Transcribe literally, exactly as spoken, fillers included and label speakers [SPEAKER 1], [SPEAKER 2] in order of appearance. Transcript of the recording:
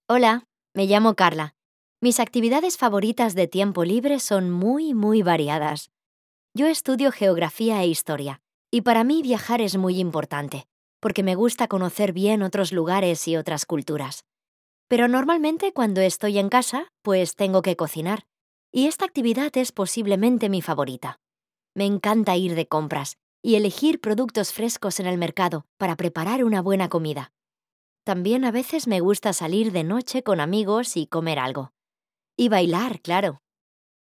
[SPEAKER 1] Hola, me llamo Carla. Mis actividades favoritas de tiempo libre son muy, muy variadas. Yo estudio geografía e historia, y para mí viajar es muy importante, porque me gusta conocer bien otros lugares y otras culturas. Pero normalmente cuando estoy en casa, pues tengo que cocinar, y esta actividad es posiblemente mi favorita. Me encanta ir de compras y elegir productos frescos en el mercado para preparar una buena comida. También a veces me gusta salir de noche con amigos y comer algo. Y bailar, claro.